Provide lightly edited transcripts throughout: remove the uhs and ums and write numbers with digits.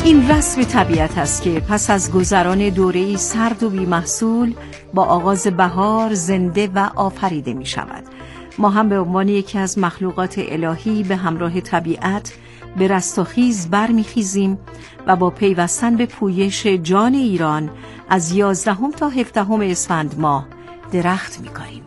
این رسم طبیعت است که پس از گذران دوره‌ای سرد و بی‌محصول با آغاز بهار زنده و آفریده می شود. ما هم به عنوان یکی از مخلوقات الهی به همراه طبیعت به رستاخیز برمیخیزیم و با پیوستن به پویش جان ایران از 11 تا 17 اسفند ماه درخت می‌کاریم.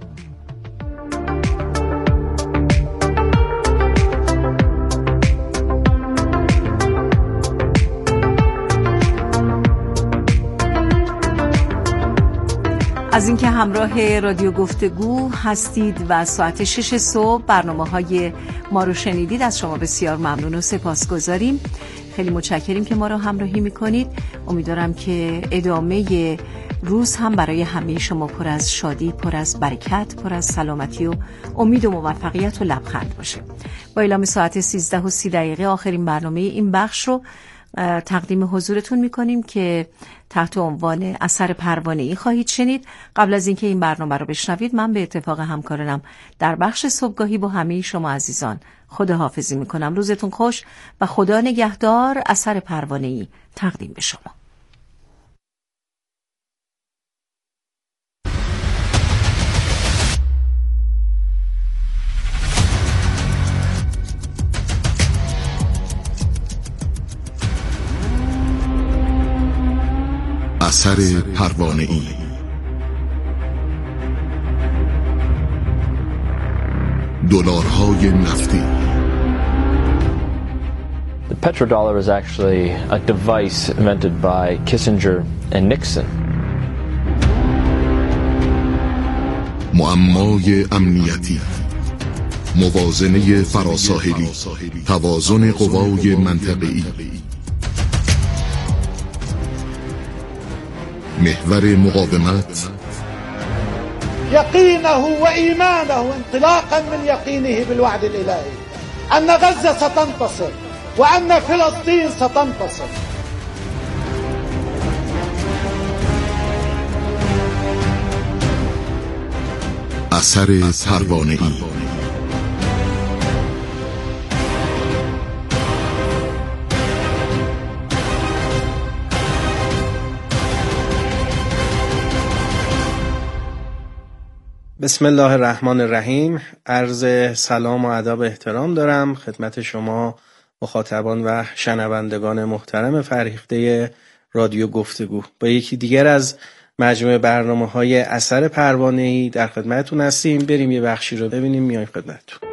از اینکه همراه رادیو گفتگو هستید و ساعت 6 صبح برنامه‌های ما رو شنیدید، از شما بسیار ممنون و سپاسگزاریم. خیلی متشکریم که ما رو همراهی میکنید. امیدوارم که ادامه روز هم برای همه شما پر از شادی، پر از برکت، پر از سلامتی و امید و موفقیت و لبخند باشه. با اعلام ساعت 13:30 آخرین برنامه این بخش رو تقدیم حضورتون میکنیم که تحت عنوان اثر پروانه‌ای خواهید شنید. قبل از اینکه این برنامه رو بشنوید، من به اتفاق همکارانم در بخش صبحگاهی با همه شما عزیزان خداحافظی میکنم. روزتون خوش و خدا نگهدار. اثر پروانه‌ای تقدیم به شما. اثر پروانه‌ای. دلارهای نفتی. The petrodollar is actually a device invented by Kissinger and Nixon. معمای امنیتی، موازنه فراساحلی، توازن قوای منطقه‌ای، محور مقاومت، يقينه وإيمانه انطلاقا من يقينه بالوعد الإلهي أن غزة ستنتصر وأن فلسطين ستنتصر. اثر پروانه‌ای. بسم الله الرحمن الرحیم. عرض سلام و ادب و احترام دارم خدمت شما مخاطبان و شنوندگان محترم فرهیخته رادیو گفتگو. با یکی دیگر از مجموعه برنامه‌های اثر پروانه‌ای در خدمتتون هستیم. بریم یه بخشی رو ببینیم، میایم خدمتتون.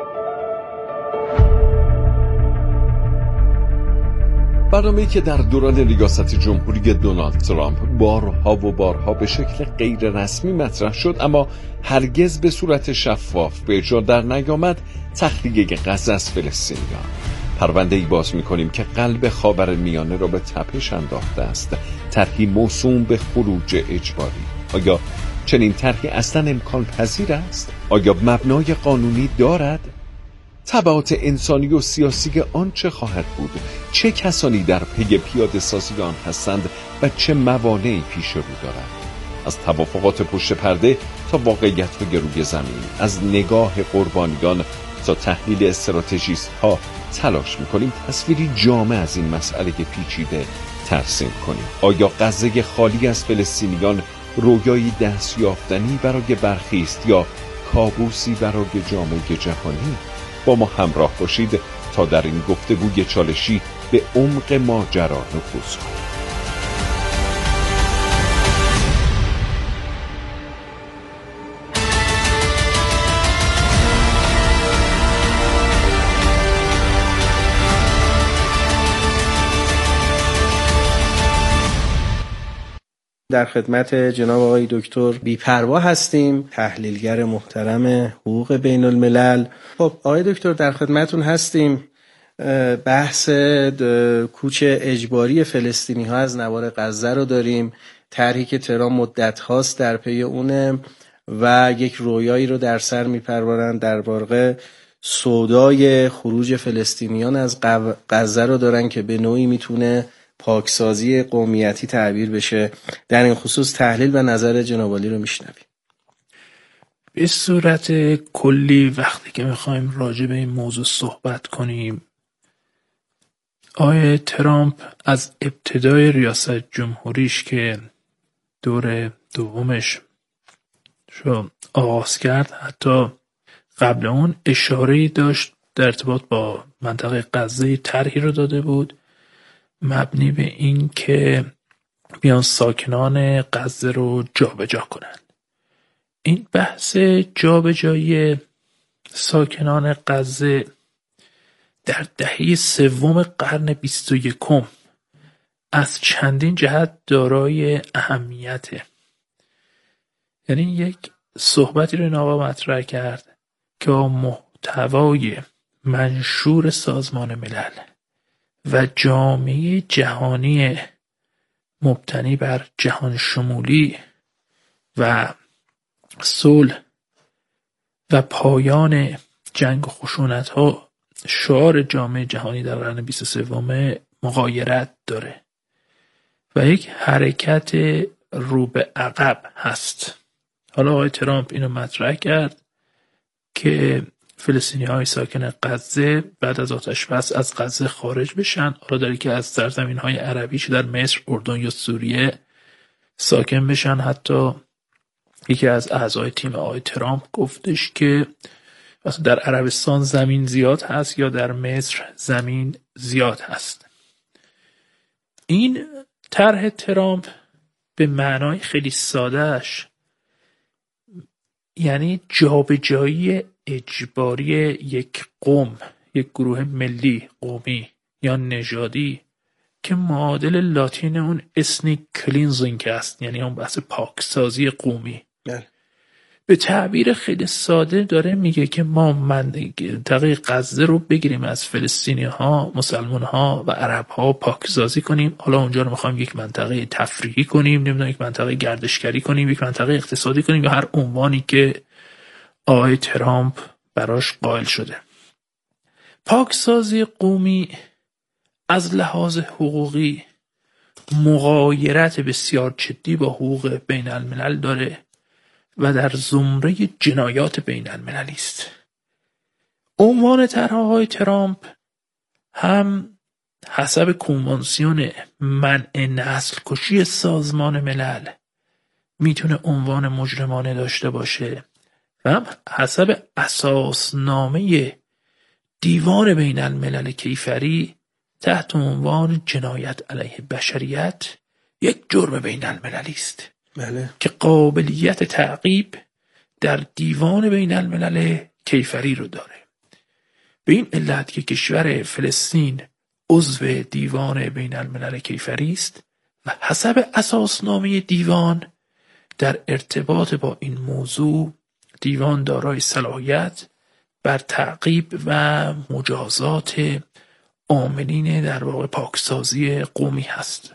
برنامه‌ای که در دوران ریاست جمهوری دونالد ترامپ بارها و بارها به شکل غیر رسمی مطرح شد، اما هرگز به صورت شفاف به اجرا در نیامد، تخلیه غزه از فلسطینیان. پرونده‌ای باز می‌کنیم که قلب خاورمیانه را به تپش انداخته است. طرحی موسوم به خروج اجباری. آیا چنین طرحی اصلا امکان پذیر است؟ آیا مبنای قانونی دارد؟ تبعات انسانی و سیاسی آن چه خواهد بود؟ چه کسانی در پی پیاده سازی آن هستند و چه موانعی پیش رو دارند؟ از توافقات پشت پرده تا واقعیت‌های روی زمین، از نگاه قربانیان تا تحلیل استراتژیست ها تلاش می‌کنیم تصویری جامع از این مسئله پیچیده ترسیم کنیم. آیا غزه خالی از فلسطینیان رویایی دستیافتنی برای برخی است یا کابوسی برای جامعه جهانی؟ با ما همراه باشید تا در این گفتگوی چالشی به عمق ماجرا نفوذ کنیم. در خدمت جناب آقای دکتر بی‌پروا هستیم، تحلیلگر محترم حقوق بین الملل. خب آقای دکتر در خدمتون هستیم. بحث کوچ اجباری فلسطینی ها از نوار غزه رو داریم. طرحی که ترامپ مدت هاست در پی اونه و یک رویایی رو در سر میپرورن، در واقع سودای خروج فلسطینیان از غزه رو دارن که به نوعی میتونه پاکسازی قومیتی تعبیر بشه. در این خصوص تحلیل و نظر جناب عالی رو میشنویم. به صورت کلی وقتی که میخوایم راجع به این موضوع صحبت کنیم، آقای ترامپ از ابتدای ریاست جمهوریش که دور دومش شو آغاز کرد، حتی قبل اون اشاره‌ای داشت در ارتباط با منطقه غزه، طرحی رو داده بود مبنی به این که بیان ساکنان غزه رو جابجا کنن. این بحث جابجایی ساکنان غزه در دهه سوم قرن 21 از چندین جهت دارای اهمیته. یعنی یک صحبتی رو این آقا مطرح کرد که محتوای منشور سازمان ملل و جامعه جهانی مبتنی بر جهان شمولی و صلح و پایان جنگ و خشونت ها شعار جامعه جهانی در قرن 23 مغایرت داره و یک حرکت رو به عقب هست. حالا آقای ترامپ اینو مطرح کرد که فلسطینی‌های ساکن غزه بعد از آتش‌بس از غزه خارج بشن. حالا در یکی از سرزمین‌های عربی چه در مصر، اردن یا سوریه ساکن بشن. حتی یکی از اعضای تیم آقای ترامپ گفتش که مثلا در عربستان زمین زیاد هست یا در مصر زمین زیاد هست. این طرح ترامپ به معنای خیلی سادهش یعنی جابجایی اجباری یک قوم، یک گروه ملی، قومی یا نژادی که معادل لاتین اون اسنیک کلینزینگ است، یعنی اون بحث پاکسازی قومی. به تعبیر خیلی ساده داره میگه که ما منطقه غزه رو بگیریم از فلسطینی ها، مسلمان ها و عرب ها، پاکسازی کنیم. حالا اونجا رو میخوایم یک منطقه تفریحی کنیم، نمیدونم یک منطقه گردشگری کنیم، یک منطقه اقتصادی کنیم یا هر عنوانی که آقای ترامپ براش قائل شده. پاکسازی قومی از لحاظ حقوقی مغایرت بسیار جدی با حقوق بین الملل داره و در زمره جنایات بین المللی است. عنوان طرح‌های ترامپ هم حسب کنوانسیون منع نسل کشی سازمان ملل میتونه عنوان مجرمانه داشته باشه و هم حسب اساسنامه دیوان بین الملل کیفری تحت عنوان جنایت علیه بشریت یک جرم بین المللی است. بله. که قابلیت تعقیب در دیوان بین الملل کیفری رو داره. به این علت که کشور فلسطین عضو دیوان بین الملل کیفری است و حسب اساسنامه دیوان در ارتباط با این موضوع دیوان دارای صلاحیت بر تعقیب و مجازات عاملین در واقع پاکسازی قومی هست.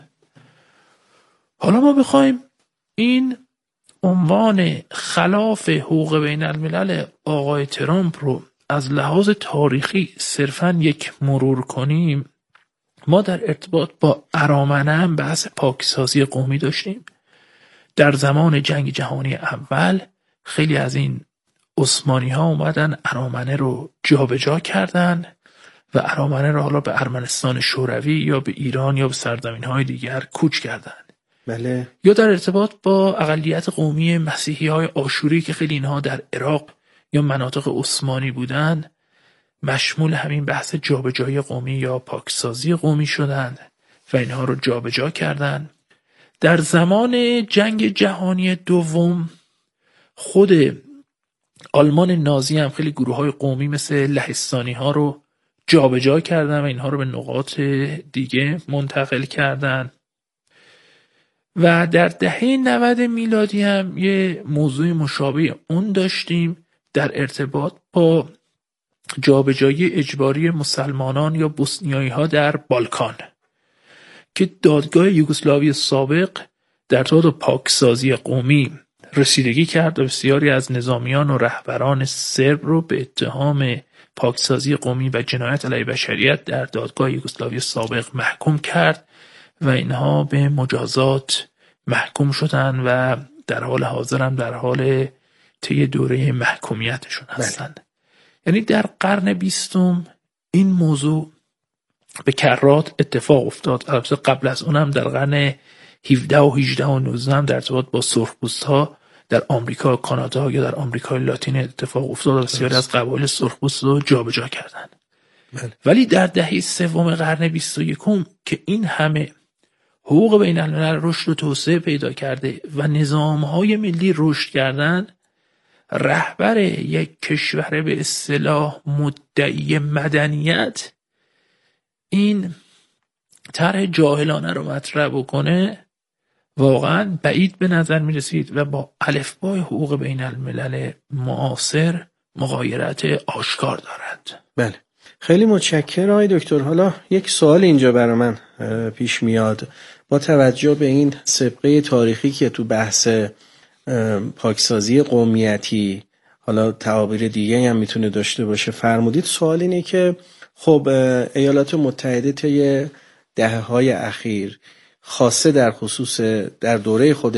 حالا ما بخوایم این عنوان خلاف حقوق بین الملل آقای ترامپ رو از لحاظ تاریخی صرفاً یک مرور کنیم، ما در ارتباط با ارامنه هم بحث پاکسازی قومی داشتیم. در زمان جنگ جهانی اول خیلی از این عثمانی ها اومدن ارامنه رو جابجا کردن و ارامنه رو حالا به ارمنستان شوروی یا به ایران یا به سرزمین های دیگر کوچ کردن. بله. یا در ارتباط با اقلیت قومی مسیحی های آشوری که خیلی اینها در عراق یا مناطق عثمانی بودن مشمول همین بحث جابجایی قومی یا پاکسازی قومی شدند و اینها رو جابجا کردند. در زمان جنگ جهانی دوم خود آلمان نازی هم خیلی گروه های قومی مثل لهستانی ها رو جابجا کردن و اینها رو به نقاط دیگه منتقل کردن. و در دهه 90 میلادی هم یه موضوع مشابه اون داشتیم در ارتباط با جابجایی اجباری مسلمانان یا بوسنیایی ها در بالکان که دادگاه یوگسلاوی سابق در ارتباط با پاکسازی قومی رسیدگی کرد و بسیاری از نظامیان و رهبران سرب رو به اتهام پاکسازی قومی و جنایت علیه بشریت در دادگاه یوگسلاوی سابق محکوم کرد و اینها به مجازات محکوم شدن و در حال حاضر هم در حال طی دوره محکومیتشون هستند. یعنی در قرن 20 این موضوع به کرات اتفاق افتاد. البته قبل از اونم در قرن 17 و 18 و 19 در ارتباط با سرخپوست‌ها در آمریکا و کانادا یا در آمریکای لاتین اتفاق افتاد و بسیاری از قبایل سرخپوست رو جابجا کردن. ولی در دهه سوم قرن 21 که این همه حقوق بین الملل رشد و توسعه پیدا کرده و نظام‌های ملی رشد کردن، رهبر یک کشور به اصطلاح مدعی مدنیت این طرح جاهلانه رو مطرح بکنه واقعا بعید به نظر می رسید و با الفبای حقوق بین الملل معاصر مغایرت آشکار دارد. بله، خیلی متشکرم آقای دکتر. حالا یک سوال اینجا برای من پیش میاد با توجه به این سابقه تاریخی که تو بحث پاکسازی قومیتی، حالا تعابیر دیگه هم میتونه داشته باشه، فرمودید. سوال اینه که خب ایالات متحده طی دهه‌های اخیر خاصه در خصوص در دوره خود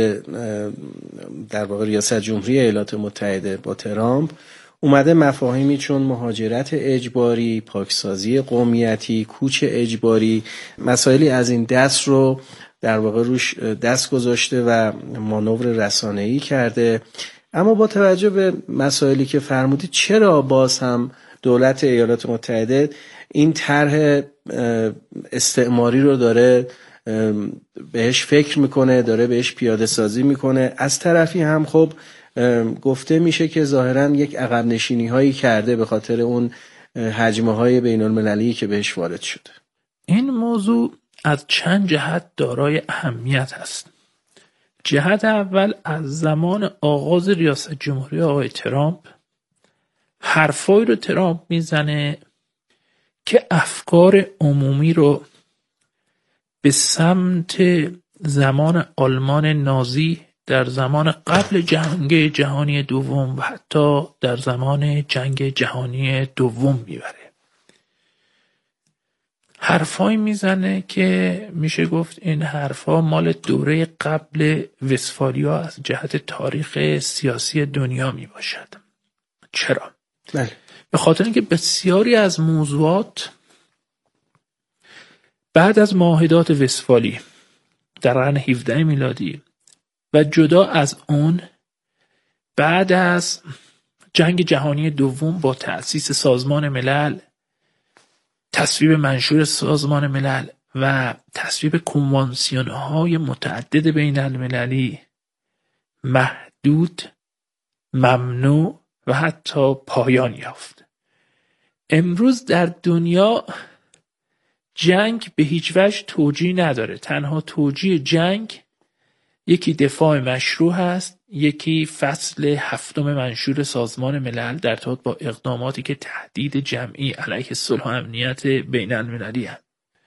در واقع ریاست جمهوری ایالات متحده با ترامپ اومده مفاهیمی چون مهاجرت اجباری، پاکسازی قومیتی، کوچ اجباری، مسائلی از این دست رو در واقع روش دست گذاشته و مانور رسانه‌ای کرده. اما با توجه به مسائلی که فرمودید چرا باز هم دولت ایالات متحده این طرح استعماری رو داره بهش فکر میکنه، داره بهش پیاده سازی میکنه؟ از طرفی هم خب گفته میشه که ظاهراً یک عقب نشینی هایی کرده به خاطر اون هجمه های بین المللی که بهش وارد شده. این موضوع از چند جهت دارای اهمیت است. جهت اول، از زمان آغاز ریاست جمهوری آقای ترامپ حرفایی رو ترامپ میزنه که افکار عمومی رو به سمت زمان آلمان نازی در زمان قبل جنگ جهانی دوم و حتی در زمان جنگ جهانی دوم میبره. حرفایی میزنه که میشه گفت این حرفا مال دوره قبل وستفالیا از جهت تاریخ سیاسی دنیا میباشد. چرا؟ بله. به خاطر اینکه بسیاری از موضوعات بعد از معاهدات وستفالی در قرن 17 میلادی و جدا از اون بعد از جنگ جهانی دوم با تأسیس سازمان ملل، تصویب منشور سازمان ملل و تصویب کنوانسیون‌های متعدد بین المللی محدود، ممنوع و حتی پایان یافت. امروز در دنیا جنگ به هیچ وجه توجیه نداره. تنها توجیه جنگ یکی دفاع مشروع هست، یکی فصل 7 منشور سازمان ملل در ارتباط با اقداماتی که تهدید جمعی علیه صلح و امنیت بین المللی هست.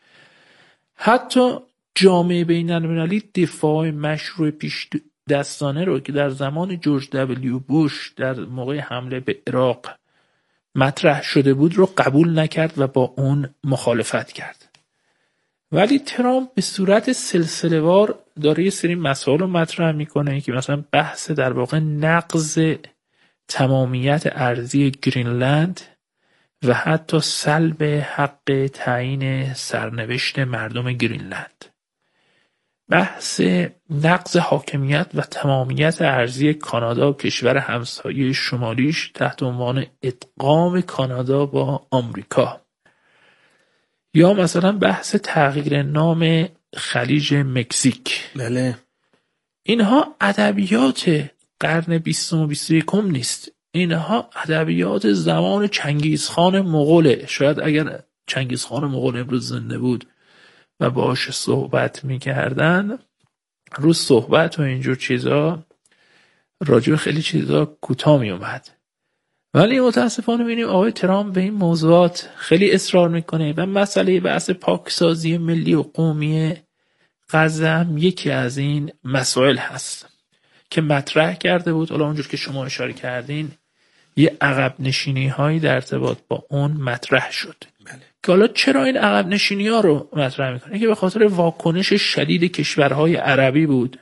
حتی جامعه بین المللی دفاع مشروع پیش دستانه رو که در زمان جورج دبلیو بوش در موقع حمله به عراق مطرح شده بود رو قبول نکرد و با اون مخالفت کرد. ولی ترامپ به صورت سلسله‌وار داره یه سری مسائل رو مطرح میکنه که مثلا بحث در واقع نقض تمامیت ارضی گرینلند و حتی سلب حق تعیین سرنوشت مردم گرینلند، بحث نقض حاکمیت و تمامیت ارضی کانادا و کشور همسایه شمالیش تحت عنوان ادغام کانادا با آمریکا، یا مثلا بحث تغییر نام خلیج مکزیک. بله. اینها ادبیات قرن 20 و 21 نیست. اینها ادبیات زمان چنگیزخان مغوله. شاید اگر چنگیزخان مغول امروز زنده بود و باهاش صحبت میکردن، روز صحبت و اینجور چیزا راجع به خیلی چیزا کوتاه میومد. ولی متاسفانه می‌بینیم آقای ترامپ به این موضوعات خیلی اصرار میکنه و مسئله بحث پاکسازی ملی و قومی غزه هم یکی از این مسائل هست که مطرح کرده بود. حالا اونجور که شما اشاره کردین یه عقب نشینی هایی در ارتباط با اون مطرح شد. بله. که حالا چرا این عقب نشینی ها رو مطرح میکنه؟ که به خاطر واکنش شدید کشورهای عربی بود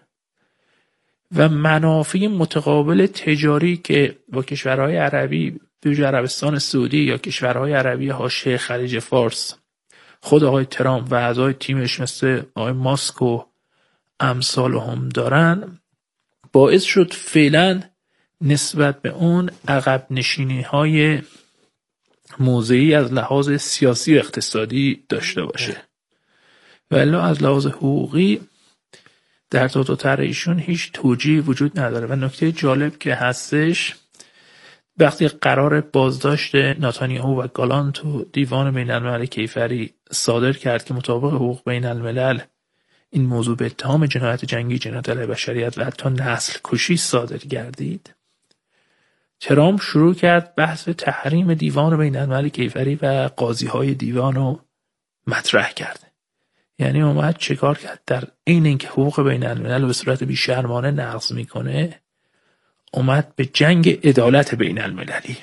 و منافع متقابل تجاری که با کشورهای عربی، به ویژه عربستان سعودی یا کشورهای عربی حاشیه خلیج فارس خود آقای ترامپ و اعضای تیمش مثل آقای ماسک و امثال هم دارن، باعث شد فعلا نسبت به اون عقب نشینی های موضعی از لحاظ سیاسی و اقتصادی داشته باشه. ولی از لحاظ حقوقی در دو طرح ایشون هیچ توجیه وجود نداره. و نکته جالب که هستش، وقتی قرار بازداشت نتانیاهو و گالانت تو دیوان بین الملل کیفری صادر کرد که مطابق حقوق بین الملل این موضوع به اتهام جنایت جنگی، جنایت علیه بشریت و حتی نسل کشی صادر گردید، ترامپ شروع کرد بحث تحریم دیوان بین الملل کیفری و قاضی های دیوان رو مطرح کرد. یعنی اومد چیکار کرد؟ در عین اینکه حقوق بین الملل به صورت بی‌شرمانه نقض میکنه، اومد به جنگ عدالت بین المللی.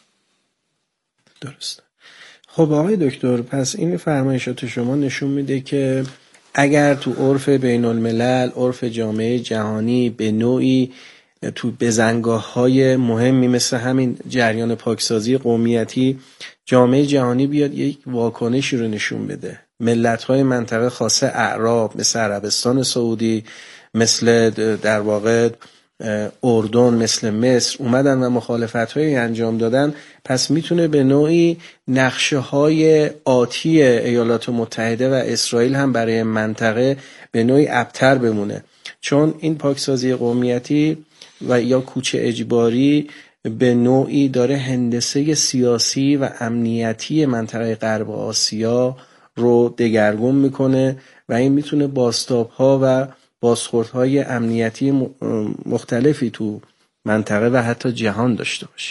درسته. خب آقای دکتر، پس این فرمایشات شما نشون میده که اگر تو عرف بین الملل، عرف جامعه جهانی به نوعی تو بزنگاه‌های مهمی مثل همین جریان پاکسازی قومیتی جامعه جهانی بیاد یک واکنشی رو نشون بده، ملت‌های منطقه خاصه اعراب مثل عربستان سعودی، مثل در واقع اردن، مثل مصر اومدن و مخالفت‌هایی انجام دادن، پس میتونه به نوعی نقشه‌های آتی ایالات متحده و اسرائیل هم برای منطقه به نوعی ابتر بمونه، چون این پاکسازی قومیتی و یا کوچ اجباری به نوعی داره هندسه سیاسی و امنیتی منطقه غرب آسیا رو دگرگون میکنه و این میتونه بازتاب‌ها و بازخوردهای امنیتی مختلفی تو منطقه و حتی جهان داشته باشه.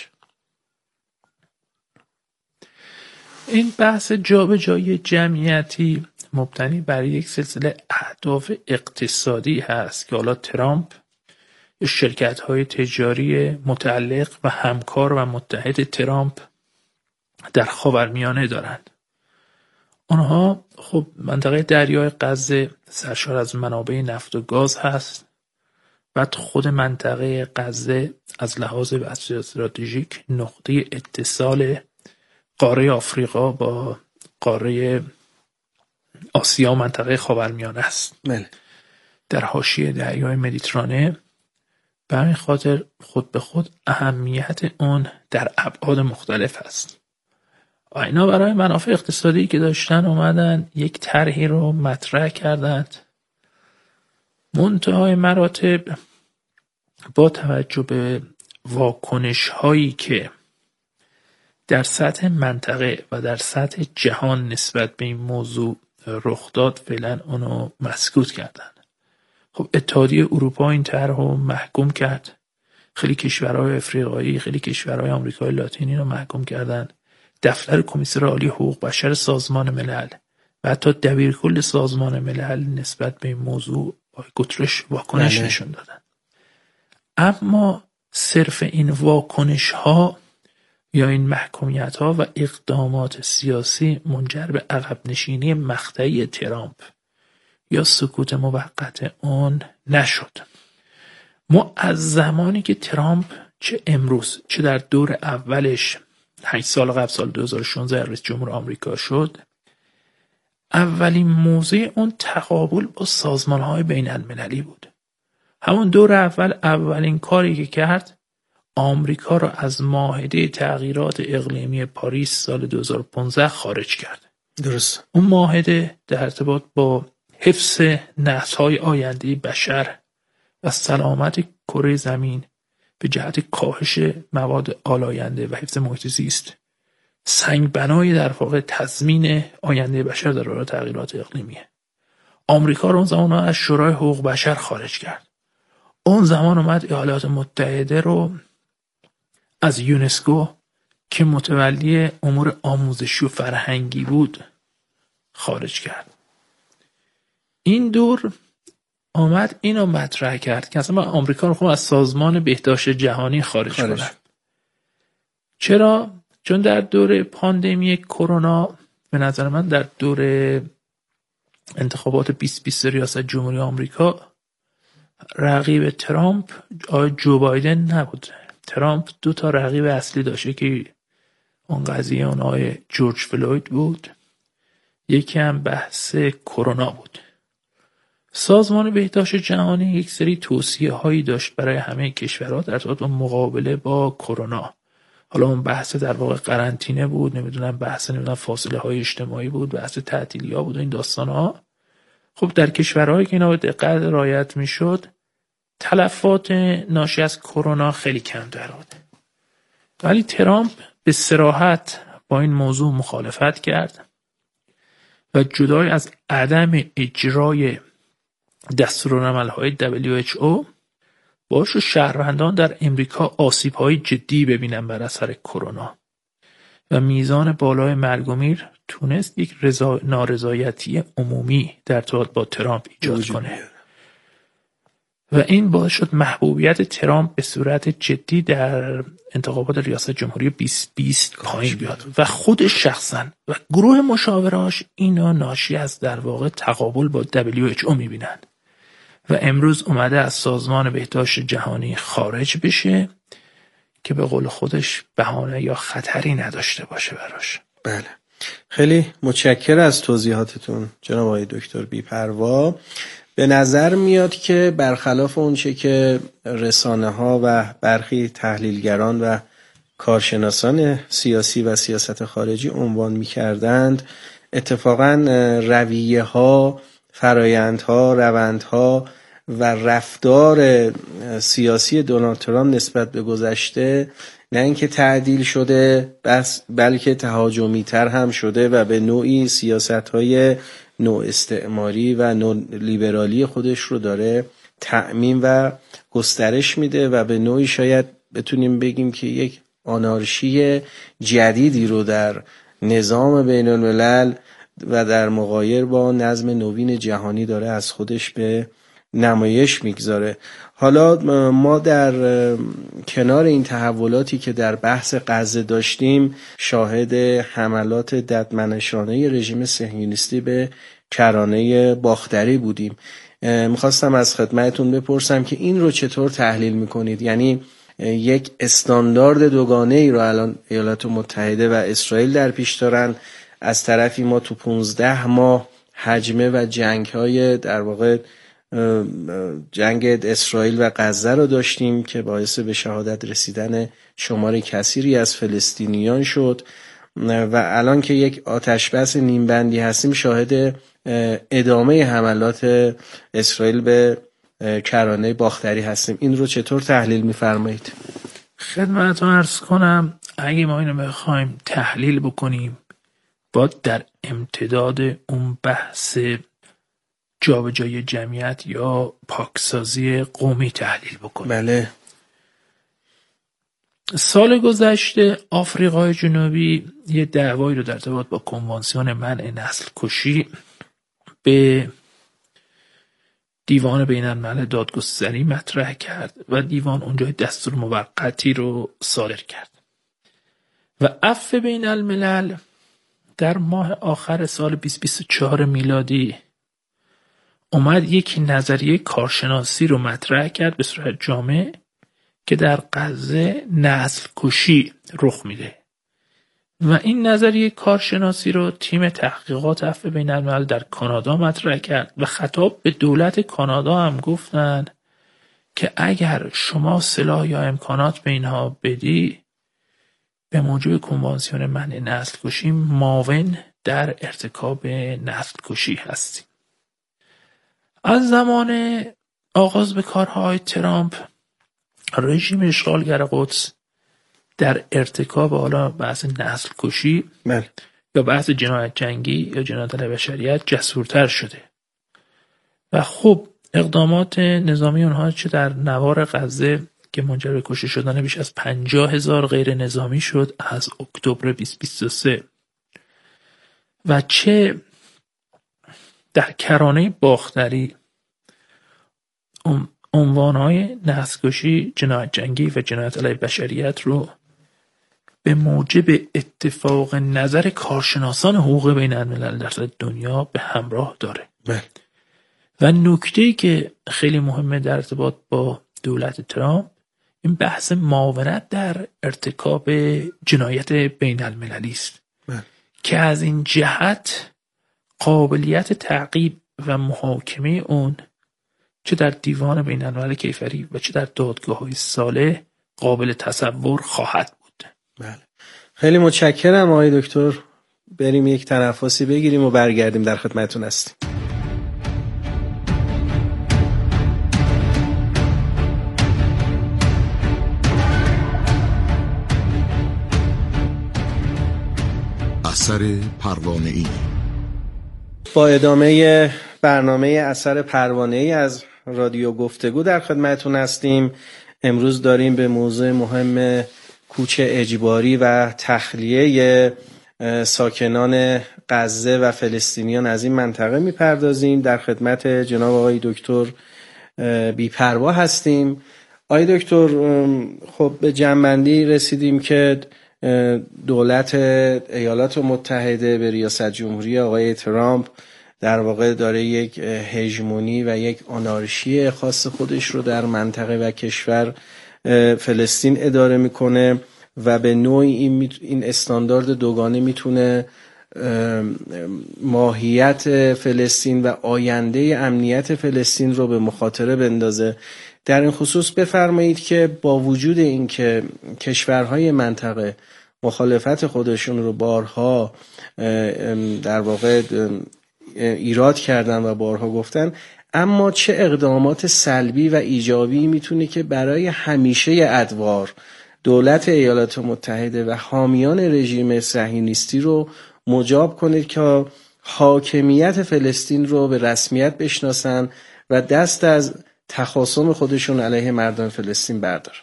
این بحث جابجایی جمعیتی مبتنی بر یک سلسله اهداف اقتصادی هست که حالا ترامپ یا شرکت‌های تجاری متعلق و همکار و متحد ترامپ در خاورمیانه دارند. اونها خب منطقه دریای غزه سرشار از منابع نفت و گاز هست. بعد خود منطقه غزه از لحاظ استراتژیک نقطه اتصال قاره آفریقا با قاره آسیا و منطقه خاورمیانه است. در حاشیه دریای مدیترانه. به همین خاطر خود به خود اهمیت اون در ابعاد مختلف است. و اینا برای منافع اقتصادی که داشتن اومدن یک طرحی رو مطرح کردند. منتهای مراتب با توجه به واکنش هایی که در سطح منطقه و در سطح جهان نسبت به این موضوع رخ داد، فعلا اونو مسکوت کردن. خب اتحادیه اروپا این طرح رو محکوم کرد. خیلی کشورهای افریقایی، خیلی کشورهای آمریکای لاتینی رو محکوم کردن. دفتر کمیسر عالی حقوق بشر سازمان ملل و حتی دبیرکل سازمان ملل نسبت به این موضوع گترش واکنش نشون دادن. اما صرف این واکنش ها یا این محکومیت ها و اقدامات سیاسی منجر به عقب نشینی مقطعی ترامپ یا سکوت موقت اون نشد. ما از زمانی که ترامپ چه امروز چه در دور اولش 8 سال قبل، سال 2016 رئیس جمهور آمریکا شد، اولین موضوع اون تقابل با سازمان‌های بین المللی بود. همون دور اول اولین کاری که کرد آمریکا را از معاهده تغییرات اقلیمی پاریس سال 2015 خارج کرد. درست. اون معاهده در ارتباط با حفظ نسل‌های آینده بشر و سلامت کره زمین به جهت کاهش مواد آلاینده و حفظ محیط زیست سنگ بنای در واقع تضمین آینده بشر در برابر تغییرات اقلیمیه. آمریکا رو اون زمان از شورای حقوق بشر خارج کرد. اون زمان اومد ایالات متحده رو از یونسکو که متولی امور آموزشی و فرهنگی بود خارج کرد. این دور آمد اینو مطرح کرد که اصلا آمریکا رو از سازمان بهداشت جهانی خارج کنه. چرا؟ چون در دوره پاندمی کرونا به نظر من در دوره انتخابات 2020 ریاست جمهوری آمریکا رقیب ترامپ جو بایدن نبود. ترامپ 2 تا رقیب اصلی داشته که اون قضیه اون جورج فلوید بود یکی هم بحث کرونا بود. سازمان بهداشت جهانی یک سری توصیه هایی داشت برای همه کشورها در ارتباط با مقابله با کرونا. حالا اون بحث در واقع قرنطینه بود، بحث فاصله های اجتماعی بود، بحث تعطیلی‌ها بود و این داستان‌ها. خب در کشورهایی که اینا به دقت رعایت میشد، تلفات ناشی از کرونا خیلی کم در بود. ولی ترامپ به صراحت با این موضوع مخالفت کرد و جدای از عدم اجرای دستورالعمل‌های WHO باعث شد شهروندان در امریکا آسیب‌های جدی ببینن بر اثر کرونا و میزان بالای مرگ و میر تونست یک نارضایتی عمومی در ارتباط با ترامپ ایجاد کنه و این باعث شد محبوبیت ترامپ به صورت جدی در انتخابات ریاست جمهوری 2020 پایین بیاد و خود شخصا و گروه مشاوراش اینا ناشی از در واقع تقابل با WHO میبینن و امروز اومده از سازمان بهداشت جهانی خارج بشه که به قول خودش بهانه یا خطری نداشته باشه براش. بله، خیلی متشکرم از توضیحاتتون جناب آقای دکتر بی‌پروا. به نظر میاد که برخلاف اونچه که رسانه ها و برخی تحلیلگران و کارشناسان سیاسی و سیاست خارجی عنوان می‌کردند، اتفاقاً رویه ها، فرایندها، روندها و رفتار سیاسی دونالد ترامپ نسبت به گذشته نه اینکه تعدیل شده بلکه تهاجمی تر هم شده و به نوعی سیاست‌های نوع استعماری و نوع لیبرالی خودش رو داره تعمیم و گسترش میده و به نوعی شاید بتونیم بگیم که یک آنارشی جدیدی رو در نظام بین الملل و در مغایر با نظم نوین جهانی داره از خودش به نمایش میگذاره. حالا ما در کنار این تحولاتی که در بحث غزه داشتیم شاهد حملات ددمنشانه رژیم صهیونیستی به کرانه باختری بودیم. میخواستم از خدمتتون بپرسم که این رو چطور تحلیل میکنید؟ یعنی یک استاندارد دوگانه ای رو الان ایالات متحده و اسرائیل در پیش دارن، از طرفی ما تو 15 ماه حجمه و جنگ‌های در واقع جنگ اسرائیل و غزه رو داشتیم که باعث به شهادت رسیدن شمار کثیری از فلسطینیان شد و الان که یک آتشبس نیمبندی هستیم شاهد ادامه حملات اسرائیل به کرانه باختری هستیم. این رو چطور تحلیل می‌فرمایید؟ خدمتتون عرض کنم اگه ما اینو بخوایم تحلیل بکنیم باید در امتداد اون بحث جابجایی جمعیت یا پاکسازی قومی تحلیل بکنیم. بله. سال گذشته آفریقای جنوبی یه دعوایی رو در ارتباط با کنوانسیون منع نسل کشی به دیوان بین الملل دادگستری مطرح کرد و دیوان اونجا دستور موقتی رو صادر کرد و عفو بین الملل در ماه آخر سال 2024 میلادی اومد یک نظریه کارشناسی رو مطرح کرد به صورت جامع که در غزه نسل کشی رخ میده و این نظریه کارشناسی رو تیم تحقیقات عفو بین الملل در کانادا مطرح کرد و خطاب به دولت کانادا هم گفتن که اگر شما سلاح یا امکانات به اینها بدی به موجب کنوانسیون منع نسل کشی معاون در ارتکاب نسل کشی هستیم. از زمان آغاز به کارهای ترامپ رژیم اشغالگر قدس در ارتکاب حالا بحث نسل کشی یا بحث جنایت جنگی یا جنایت علیه بشریت جسورتر شده و خب اقدامات نظامی اونها چه در نوار غزه که منجر به کشته شدن بیش از 50,000 غیر نظامی شد از اکتبر 2023 و چه در کرانه باختری عنوانهای نسل‌کشی، جنایت جنگی و جنایت علیه بشریت رو به موجب اتفاق نظر کارشناسان حقوق بین الملل در دنیا به همراه داره. و نکته‌ای که خیلی مهمه در ارتباط با دولت ترامپ این بحث معاونت در ارتکاب جنایت بین المللی است که از این جهت قابلیت تعقیب و محاکمه اون چه در دیوان بین الملل کیفری و چه در دادگاه‌های صالح قابل تصور خواهد بود. بله. خیلی متشکرم آقای دکتر. بریم یک تنفسی بگیریم و برگردیم، در خدمتتون هستیم. اثر پروانه‌ای. با ادامه برنامه اثر پروانه‌ای از رادیو گفتگو در خدمتتون هستیم. امروز داریم به موضوع مهم کوچ اجباری و تخلیه ساکنان غزه و فلسطینیان از این منطقه میپردازیم. در خدمت جناب آقای دکتر بی‌پروا هستیم. آقای دکتر، خب به جمع‌بندی رسیدیم که دولت ایالات متحده به ریاست جمهوری آقای ترامپ در واقع داره یک هژمونی و یک آنارشی خاص خودش رو در منطقه و کشور فلسطین اداره میکنه و به نوعی این استاندارد دوگانه میتونه ماهیت فلسطین و آینده امنیت فلسطین رو به مخاطره بندازه. در این خصوص بفرمایید که با وجود این که کشورهای منطقه مخالفت خودشون رو بارها در واقع ایراد کردن و بارها گفتن، اما چه اقدامات سلبی و ایجابی میتونه که برای همیشه ادوار دولت ایالات متحده و حامیان رژیم صهیونیستی رو مجاب کنید که حاکمیت فلسطین رو به رسمیت بشناسن و دست از تخاصم خودشون علیه مردم فلسطین بردارن؟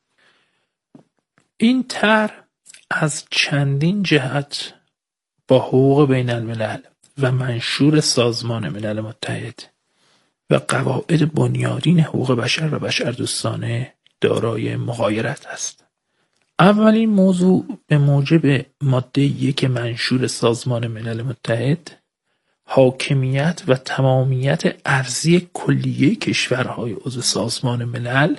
این طرح از چندین جهت با حقوق بین الملل و منشور سازمان ملل متحد و قواعد بنیادین حقوق بشر و بشردوستانه دارای مغایرت است. اولین موضوع به موجب ماده 1 منشور سازمان ملل متحد حاکمیت و تمامیت ارضی کلیه کشورهای عضو سازمان ملل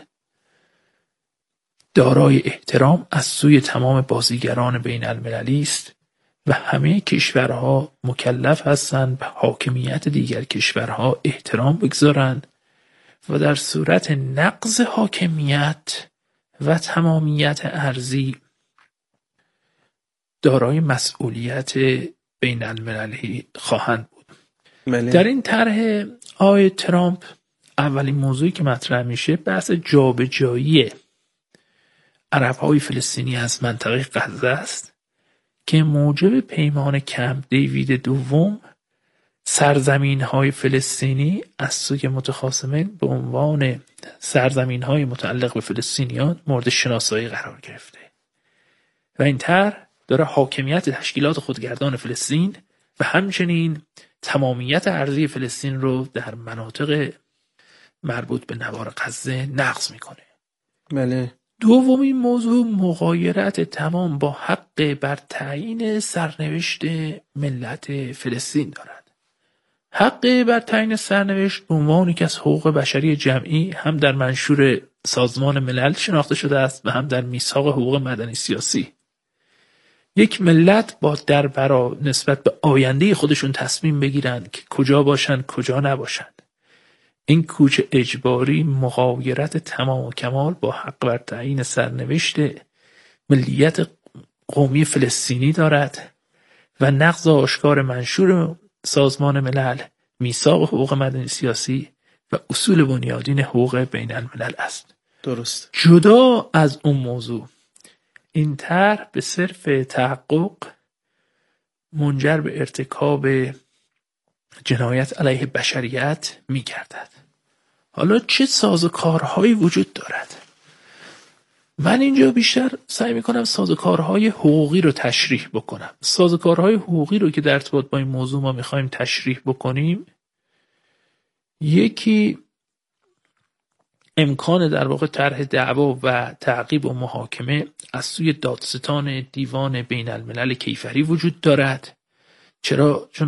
دارای احترام از سوی تمام بازیگران بین المللی است و همه کشورها مکلف هستند به حاکمیت دیگر کشورها احترام بگذارند و در صورت نقض حاکمیت و تمامیت ارضی دارای مسئولیت بین المللی خواهند بود. در این طرح آقای ترامپ اولین موضوعی که مطرح میشه بحث جابجایی عرب‌های فلسطینی از منطقه غزه است که موجب پیمان کمپ دیوید دوم سرزمین‌های فلسطینی از سوی متخاصمین به عنوان سرزمین‌های متعلق به فلسطینیان مورد شناسایی قرار گرفته و این طرح داره حاکمیت تشکیلات خودگردان فلسطین و همچنین تمامیت ارضی فلسطین رو در مناطق مربوط به نوار غزه نقض میکنه. بله. دومین موضوع مغایرت تمام با حق بر تعیین سرنوشت ملت فلسطین دارد. حق بر تعیین سرنوشت به عنوان که از حقوق بشری جمعی هم در منشور سازمان ملل شناخته شده است و هم در میثاق حقوق مدنی سیاسی. یک ملت با دربرا نسبت به آینده خودشون تصمیم بگیرند که کجا باشند کجا نباشند. این کوچ اجباری مغایرت تمام و کمال با حق بر تعیین سرنوشت ملیت قومی فلسطینی دارد و نقض آشکار منشور سازمان ملل، میثاق حقوق مدنی سیاسی و اصول بنیادین حقوق بین الملل است. درست. جدا از اون موضوع، این طرح به صرف تحقق منجر به ارتکاب جنایت علیه بشریت می‌گردد. حالا چه سازوکارهایی وجود دارد؟ من اینجا بیشتر سعی می‌کنم سازوکارهای حقوقی رو تشریح بکنم. سازوکارهای حقوقی رو که در ارتباط با این موضوع ما می‌خوایم تشریح بکنیم، یکی امکان در واقع طرح دعوا و تعقیب و محاکمه از سوی دادستان دیوان بین الملل کیفری وجود دارد. چرا؟ چون